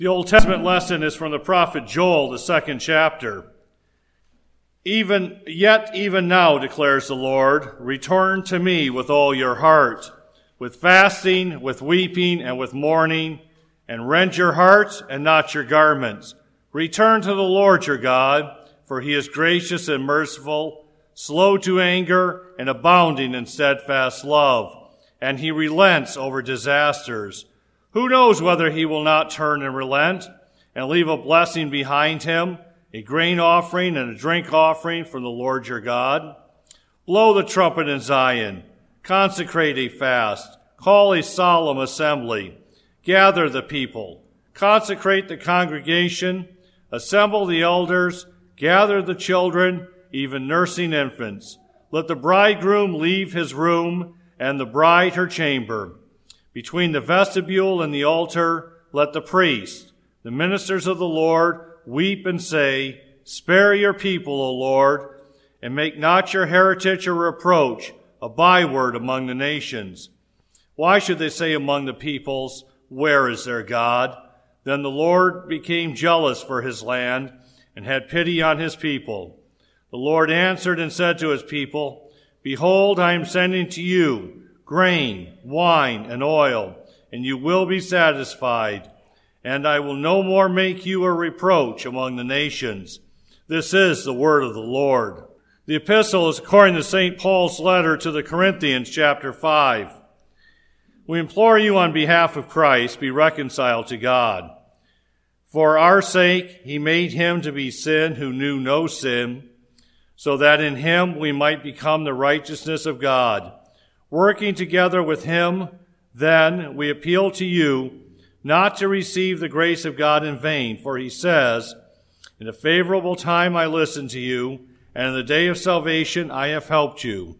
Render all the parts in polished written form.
The Old Testament lesson is from the prophet Joel, the 2nd chapter. Even now, declares the Lord, return to me with all your heart, with fasting, with weeping, and with mourning, and rend your heart and not your garments. Return to the Lord your God, for he is gracious and merciful, slow to anger, and abounding in steadfast love, and he relents over disasters. Who knows whether he will not turn and relent and leave a blessing behind him, a grain offering and a drink offering from the Lord your God? Blow the trumpet in Zion, consecrate a fast, call a solemn assembly, gather the people, consecrate the congregation, assemble the elders, gather the children, even nursing infants. Let the bridegroom leave his room and the bride her chamber. Between the vestibule and the altar, let the priests, the ministers of the Lord, weep and say, spare your people, O Lord, and make not your heritage a reproach, a byword among the nations. Why should they say among the peoples, where is their God? Then the Lord became jealous for his land and had pity on his people. The Lord answered and said to his people, behold, I am sending to you grain, wine, and oil, and you will be satisfied. And I will no more make you a reproach among the nations. This is the word of the Lord. The epistle is according to St. Paul's letter to the Corinthians, chapter 5. We implore you on behalf of Christ, be reconciled to God. For our sake he made him to be sin who knew no sin, so that in him we might become the righteousness of God. Working together with him, then we appeal to you not to receive the grace of God in vain, for he says, in a favorable time I listened to you, and in the day of salvation I have helped you.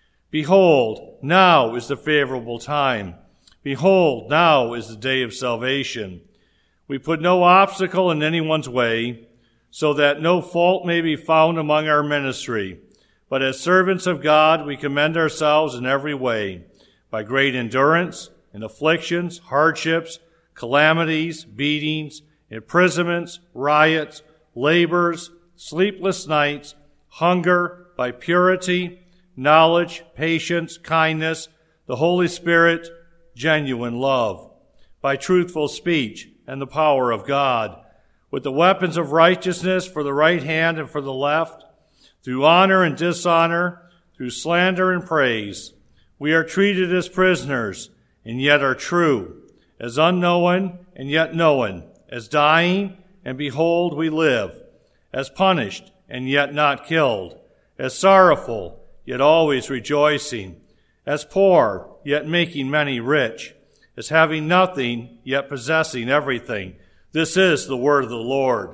Behold, now is the favorable time. Behold, now is the day of salvation. We put no obstacle in anyone's way, so that no fault may be found among our ministry. But as servants of God, we commend ourselves in every way, by great endurance, in afflictions, hardships, calamities, beatings, imprisonments, riots, labors, sleepless nights, hunger, by purity, knowledge, patience, kindness, the Holy Spirit, genuine love, by truthful speech and the power of God, with the weapons of righteousness for the right hand and for the left, through honor and dishonor, through slander and praise. We are treated as prisoners, and yet are true, as unknown and yet known, as dying, and behold, we live, as punished, and yet not killed, as sorrowful, yet always rejoicing, as poor, yet making many rich, as having nothing, yet possessing everything. This is the word of the Lord.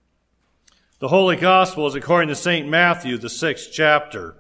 The Holy Gospel is according to St. Matthew, the 6th chapter.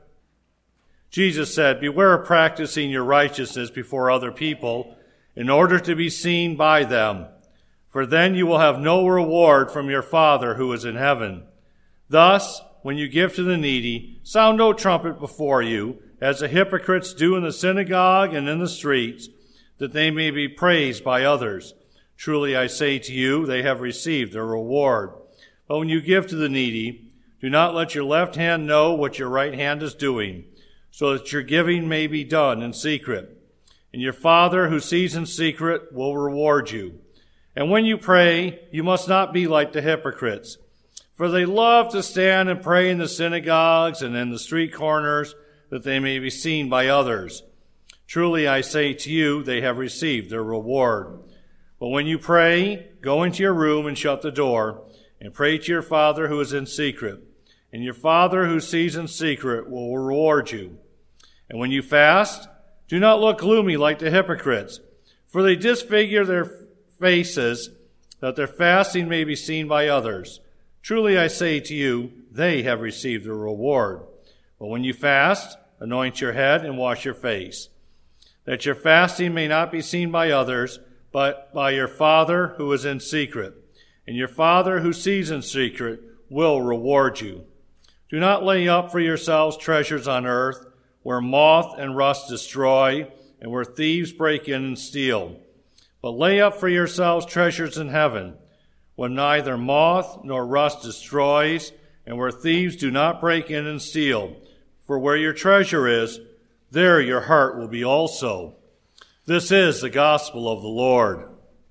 Jesus said, beware of practicing your righteousness before other people in order to be seen by them, for then you will have no reward from your Father who is in heaven. Thus, when you give to the needy, sound no trumpet before you, as the hypocrites do in the synagogue and in the streets, that they may be praised by others. Truly I say to you, they have received their reward. But when you give to the needy, do not let your left hand know what your right hand is doing, so that your giving may be done in secret. And your Father who sees in secret will reward you. And when you pray, you must not be like the hypocrites, for they love to stand and pray in the synagogues and in the street corners, that they may be seen by others. Truly I say to you, they have received their reward. But when you pray, go into your room and shut the door, and pray to your Father who is in secret, and your Father who sees in secret will reward you. And when you fast, do not look gloomy like the hypocrites, for they disfigure their faces, that their fasting may be seen by others. Truly I say to you, they have received their reward. But when you fast, anoint your head and wash your face, that your fasting may not be seen by others, but by your Father who is in secret. And your Father who sees in secret will reward you. Do not lay up for yourselves treasures on earth, where moth and rust destroy, and where thieves break in and steal. But lay up for yourselves treasures in heaven, when neither moth nor rust destroys, and where thieves do not break in and steal. For where your treasure is, there your heart will be also. This is the gospel of the Lord.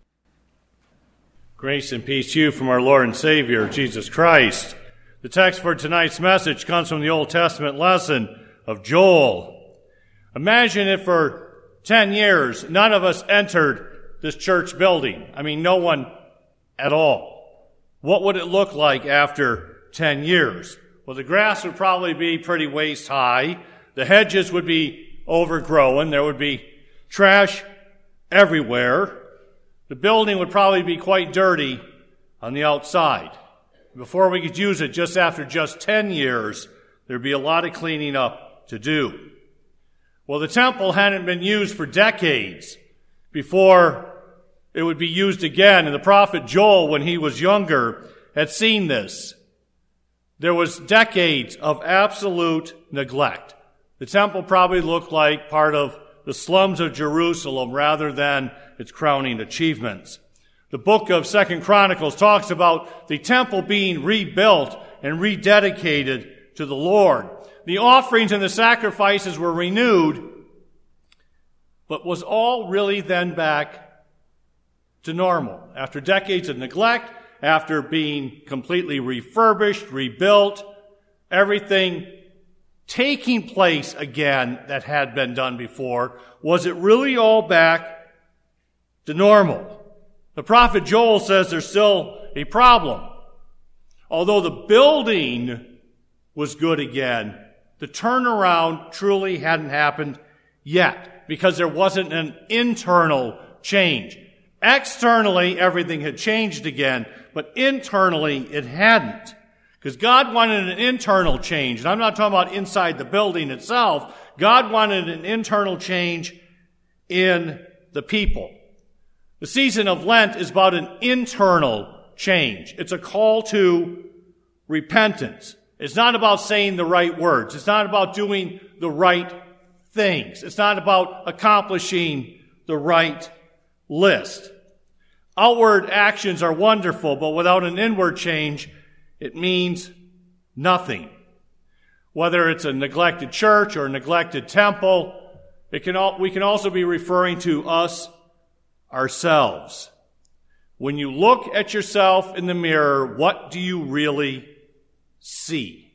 Grace and peace to you from our Lord and Savior, Jesus Christ. The text for tonight's message comes from the Old Testament lesson of Joel. Imagine if for 10 years none of us entered this church building. No one at all. What would it look like after 10 years? Well, the grass would probably be pretty waist high. The hedges would be overgrown. There would be trash everywhere. The building would probably be quite dirty on the outside. Before we could use it, just after just 10 years, there'd be a lot of cleaning up to do. Well, the temple hadn't been used for decades before it would be used again. And the prophet Joel, when he was younger, had seen this. There was decades of absolute neglect. The temple probably looked like part of the slums of Jerusalem rather than its crowning achievements. The book of 2 Chronicles talks about the temple being rebuilt and rededicated to the Lord. The offerings and the sacrifices were renewed, but was all really then back to normal? After decades of neglect, after being completely refurbished, rebuilt, everything taking place again that had been done before, was it really all back to normal? The prophet Joel says there's still a problem. Although the building was good again, the turnaround truly hadn't happened yet because there wasn't an internal change. Externally, everything had changed again, but internally, it hadn't. Because God wanted an internal change. And I'm not talking about inside the building itself. God wanted an internal change in the people. The season of Lent is about an internal change. It's a call to repentance. It's not about saying the right words. It's not about doing the right things. It's not about accomplishing the right list. Outward actions are wonderful, but without an inward change, it means nothing. Whether it's a neglected church or a neglected temple, we can also be referring to us ourselves. When you look at yourself in the mirror, what do you really see?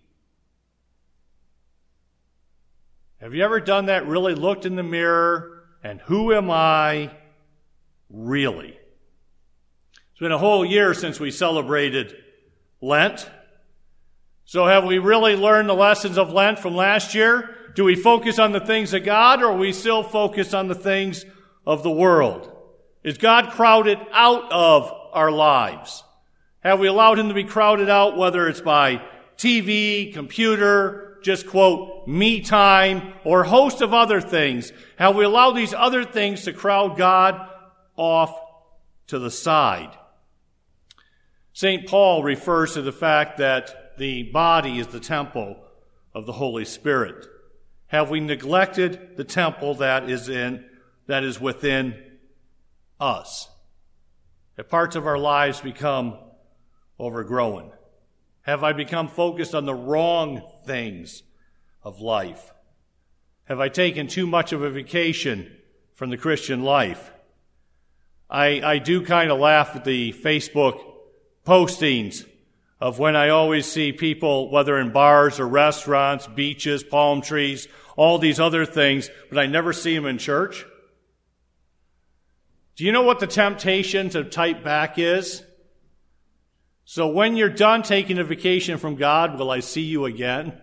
Have you ever done that? Really looked in the mirror and who am I really? It's been a whole year since we celebrated Lent. So have we really learned the lessons of Lent from last year? Do we focus on the things of God or are we still focused on the things of the world? Is God crowded out of our lives? Have we allowed him to be crowded out, whether it's by TV, computer, just quote, me time, or a host of other things? Have we allowed these other things to crowd God off to the side? St. Paul refers to the fact that the body is the temple of the Holy Spirit. Have we neglected the temple that is within us? Have parts of our lives become overgrown? Have I become focused on the wrong things of life? Have I taken too much of a vacation from the Christian life? I do kind of laugh at the Facebook postings of when I always see people, whether in bars or restaurants, beaches, palm trees, all these other things, but I never see them in church. Do you know what the temptation to type back is? So when you're done taking a vacation from God, will I see you again?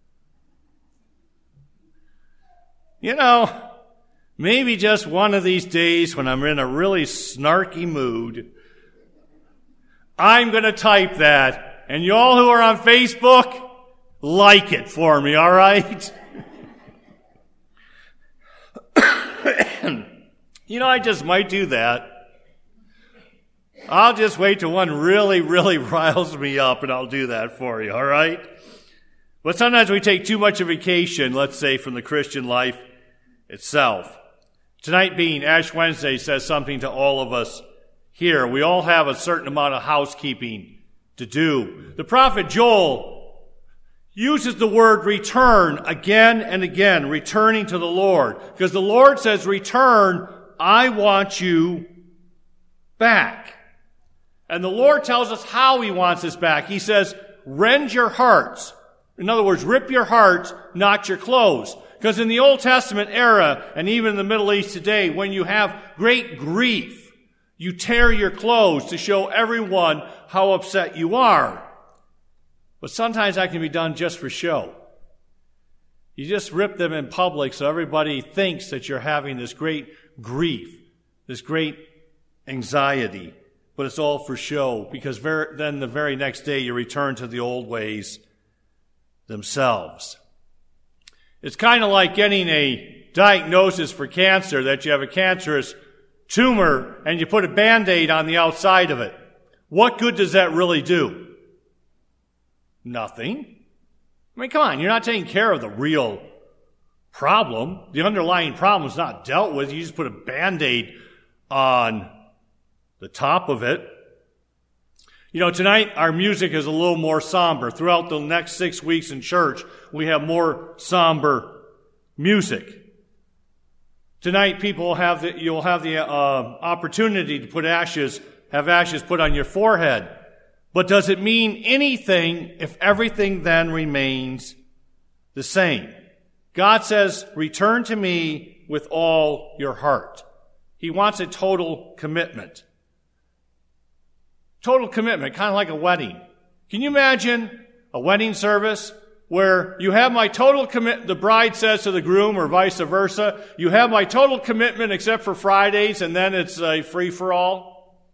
Maybe just one of these days when I'm in a really snarky mood, I'm going to type that. And y'all who are on Facebook, like it for me, all right? I just might do that. I'll just wait till one really, really riles me up and I'll do that for you, all right? But sometimes we take too much of vacation, let's say, from the Christian life itself. Tonight being Ash Wednesday says something to all of us here. We all have a certain amount of housekeeping to do. The prophet Joel uses the word return again and again, returning to the Lord. Because the Lord says, return, I want you back. And the Lord tells us how he wants us back. He says, rend your hearts. In other words, rip your hearts, not your clothes. Because in the Old Testament era, and even in the Middle East today, when you have great grief, you tear your clothes to show everyone how upset you are. But sometimes that can be done just for show. You just rip them in public so everybody thinks that you're having this great grief, this great anxiety. But it's all for show, because then the very next day you return to the old ways themselves. It's kind of like getting a diagnosis for cancer, that you have a cancerous tumor and you put a Band-Aid on the outside of it. What good does that really do? Nothing. I mean, come on, you're not taking care of the real problem. The underlying problem is not dealt with. You just put a Band-Aid on the top of it. You know, tonight our music is a little more somber. Throughout the next 6 weeks in church, we have more somber music. Tonight, you'll have the opportunity to have ashes put on your forehead. But does it mean anything if everything then remains the same? God says, return to me with all your heart. He wants a total commitment. Total commitment, kind of like a wedding. Can you imagine a wedding service where you have my total commitment, the bride says to the groom, or vice versa, you have my total commitment except for Fridays, and then it's a free-for-all?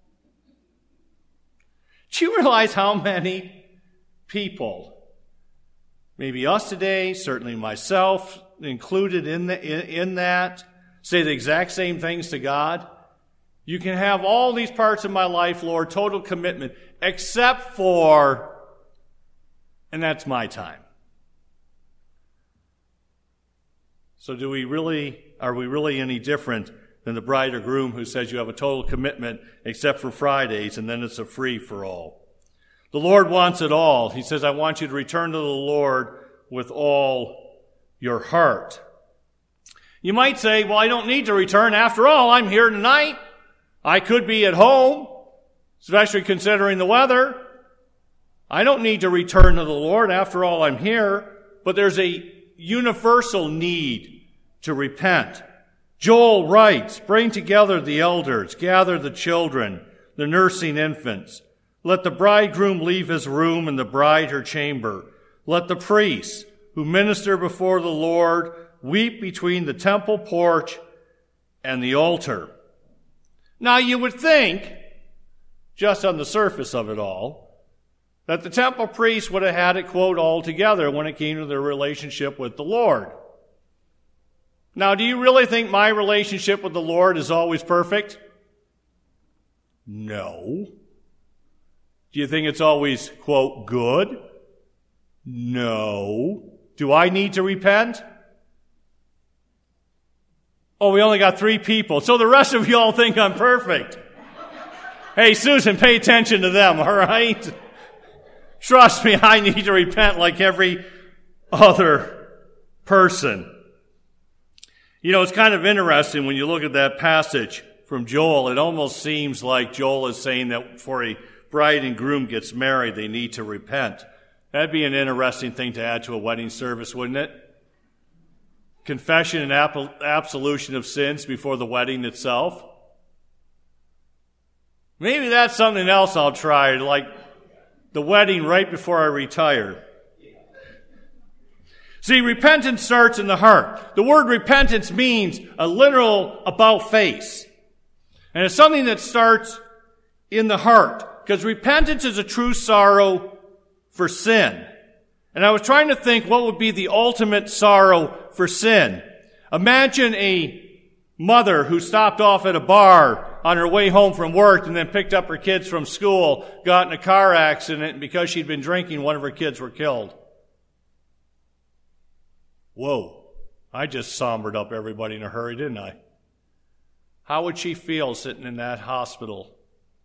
Do you realize how many people, maybe us today, certainly myself included in that, say the exact same things to God? You can have all these parts of my life, Lord, total commitment, except for, and that's my time. So are we really any different than the bride or groom who says you have a total commitment except for Fridays, and then it's a free-for-all? The Lord wants it all. He says, I want you to return to the Lord with all your heart. You might say, well, I don't need to return. After all, I'm here tonight. I could be at home, especially considering the weather. I don't need to return to the Lord. After all, I'm here. But there's a universal need to repent. Joel writes, bring together the elders, gather the children, the nursing infants. Let the bridegroom leave his room and the bride her chamber. Let the priests who minister before the Lord weep between the temple porch and the altar. Now you would think, just on the surface of it all, that the temple priests would have had it, quote, all together when it came to their relationship with the Lord. Now, do you really think my relationship with the Lord is always perfect? No. Do you think it's always, quote, good? No. Do I need to repent? Oh, we only got 3 people, so the rest of you all think I'm perfect. Hey, Susan, pay attention to them, all right? Trust me, I need to repent like every other person. You know, it's kind of interesting when you look at that passage from Joel. It almost seems like Joel is saying that before a bride and groom gets married, they need to repent. That'd be an interesting thing to add to a wedding service, wouldn't it? Confession and absolution of sins before the wedding itself. Maybe that's something else I'll try, like the wedding right before I retire. See, repentance starts in the heart. The word repentance means a literal about face. And it's something that starts in the heart. Because repentance is a true sorrow for sin. And I was trying to think what would be the ultimate sorrow for sin. Imagine a mother who stopped off at a bar on her way home from work and then picked up her kids from school, got in a car accident, and because she'd been drinking, one of her kids were killed. Whoa, I just sombered up everybody in a hurry, didn't I? How would she feel sitting in that hospital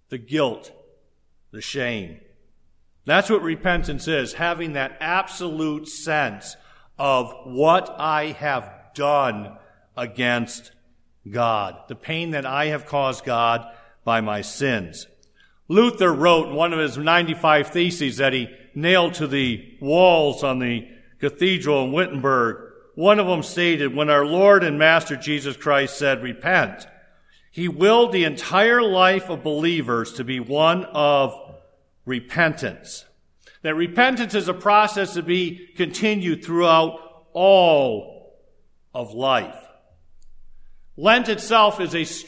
the guilt, the shame. That's what repentance is, having that absolute sense of what I have done against God, the pain that I have caused God by my sins. Luther wrote in one of his 95 theses that he nailed to the walls on the cathedral in Wittenberg. One of them stated, when our Lord and Master Jesus Christ said, repent, he willed the entire life of believers to be one of repentance. That repentance is a process to be continued throughout all of life. Lent itself is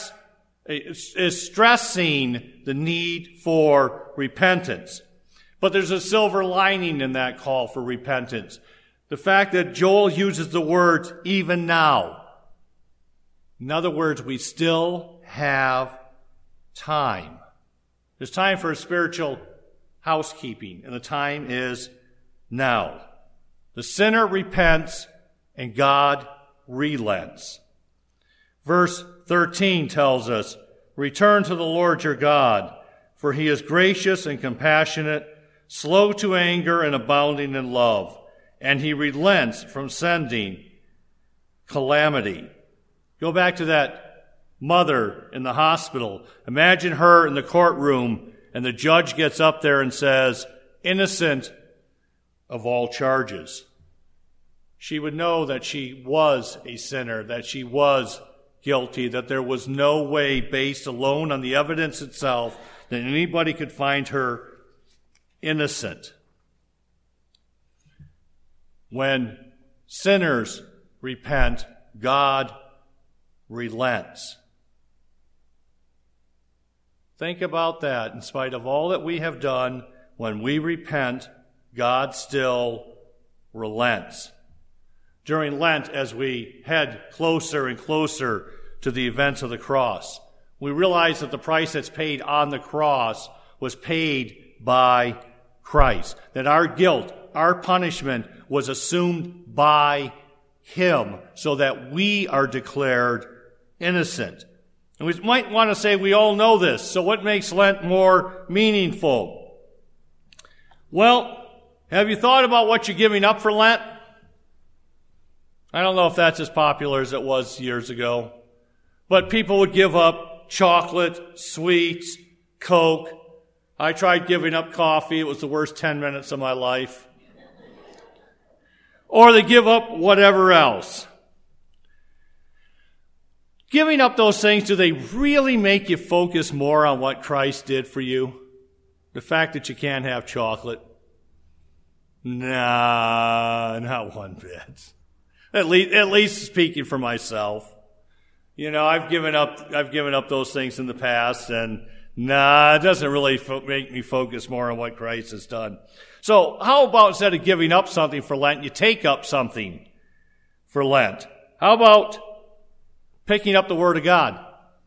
stressing the need for repentance. But there's a silver lining in that call for repentance. The fact that Joel uses the words, even now. In other words, we still have time. There's time for a spiritual housekeeping, and the time is now. The sinner repents, and God relents. Verse 13 tells us, return to the Lord your God, for he is gracious and compassionate, slow to anger and abounding in love, and he relents from sending calamity. Go back to that mother in the hospital. Imagine her in the courtroom, and the judge gets up there and says, innocent of all charges. She would know that she was a sinner, that she was guilty, that there was no way, based alone on the evidence itself, that anybody could find her innocent. When sinners repent, God relents. Think about that. In spite of all that we have done, when we repent, God still relents. During Lent, as we head closer and closer to the events of the cross, we realize that the price that's paid on the cross was paid by Christ. That our guilt, our punishment, was assumed by him so that we are declared innocent. And we might want to say we all know this, so what makes Lent more meaningful? Well, have you thought about what you're giving up for Lent? I don't know if that's as popular as it was years ago, but people would give up chocolate, sweets, Coke. I tried giving up coffee. It was the worst 10 minutes of my life. Or they give up whatever else. Giving up those things, do they really make you focus more on what Christ did for you? The fact that you can't have chocolate? Nah, not one bit. At least speaking for myself. You know, I've given up those things in the past, and it doesn't really make me focus more on what Christ has done. So how about instead of giving up something for Lent, you take up something for Lent? How about picking up the Word of God?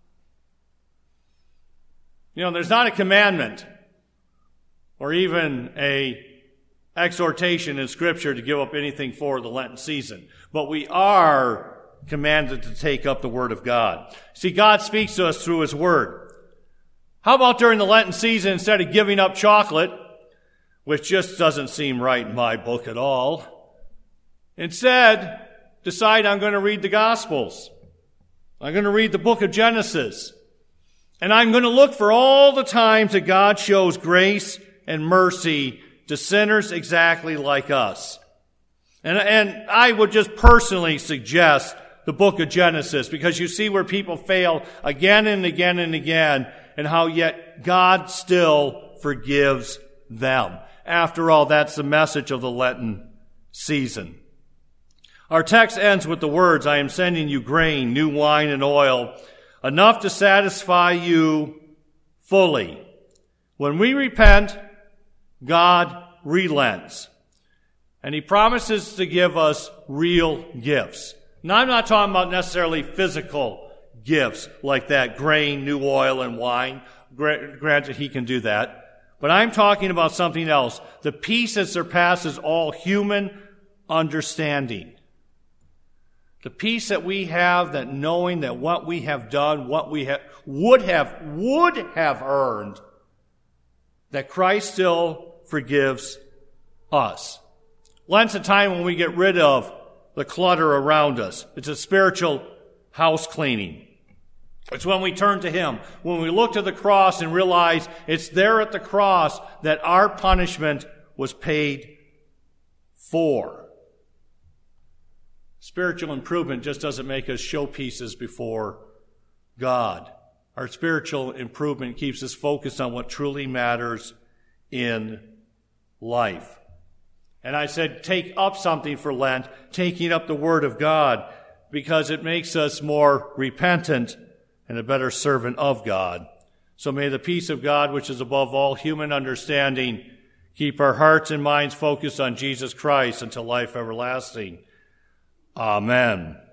You know, there's not a commandment or even a exhortation in Scripture to give up anything for the Lenten season. But we are commanded to take up the Word of God. See, God speaks to us through His Word. How about during the Lenten season, instead of giving up chocolate, which just doesn't seem right in my book at all, instead, decide I'm going to read the Gospels. I'm going to read the book of Genesis. And I'm going to look for all the times that God shows grace and mercy to sinners exactly like us. And I would just personally suggest the book of Genesis, because you see where people fail again and again and again, and how yet God still forgives them. After all, that's the message of the Lenten season. Our text ends with the words, I am sending you grain, new wine, and oil, enough to satisfy you fully. When we repent, God relents. And He promises to give us real gifts. Now, I'm not talking about necessarily physical gifts like that, grain, new oil, and wine. Granted, He can do that. But I'm talking about something else, the peace that surpasses all human understanding. The peace that we have, that knowing that what we have done, what we would have earned, that Christ still forgives us. Lent's a time when we get rid of the clutter around us. It's a spiritual house cleaning. It's when we turn to Him, when we look to the cross and realize it's there at the cross that our punishment was paid for. Spiritual improvement just doesn't make us showpieces before God. Our spiritual improvement keeps us focused on what truly matters in life. And I said, take up something for Lent, taking up the Word of God, because it makes us more repentant and a better servant of God. So may the peace of God, which is above all human understanding, keep our hearts and minds focused on Jesus Christ until life everlasting. Amen.